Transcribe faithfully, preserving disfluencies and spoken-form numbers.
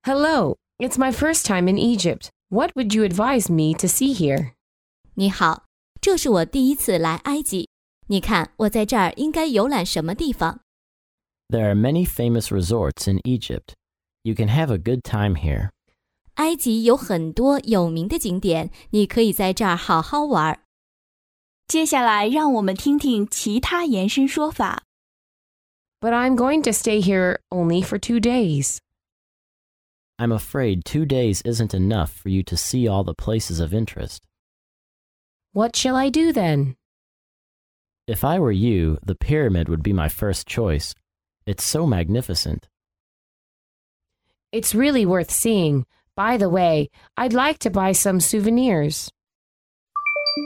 Hello, it's my first time in Egypt. What would you advise me to see here? 你好，这是我第一次来埃及。你看，我在这儿应该游览什么地方？ There are many famous resorts in Egypt. You can have a good time here. 埃及有很多有名的景点，你可以在这儿好好玩。 接下来让我们听听其他延伸说法。 But I'm going to stay here only for two days. I'm afraid two days isn't enough for you to see all the places of interest. What shall I do then? If I were you, the pyramid would be my first choice. It's so magnificent. It's really worth seeing. By the way, I'd like to buy some souvenirs.